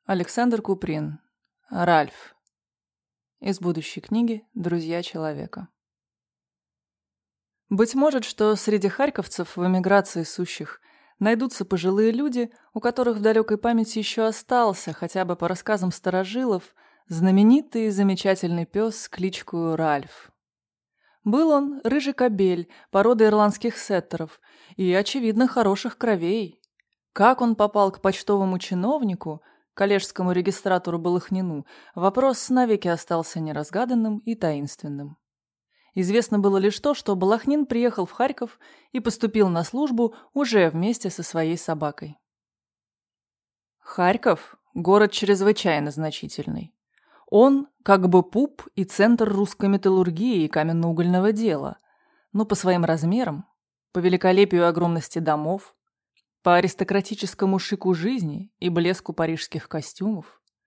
Александр Куприн. Ральф. Из будущей книги «Друзья человека». Быть может, что среди харьковцев в эмиграции сущих найдутся пожилые люди, у которых в далекой памяти еще остался, хотя бы по рассказам старожилов, знаменитый и замечательный пес с кличкою Ральф. Был он рыжий кобель, породы ирландских сеттеров, и, очевидно, хороших кровей. Как он попал к почтовому чиновнику, коллежскому регистратору Балахнину, вопрос навеки остался неразгаданным и таинственным. Известно было лишь то, что Балахнин приехал в Харьков и поступил на службу уже вместе со своей собакой. Харьков – город чрезвычайно значительный. Он как бы пуп и центр русской металлургии и каменно-угольного дела, но по своим размерам, по великолепию и огромности домов, по аристократическому шику жизни и блеску парижских костюмов,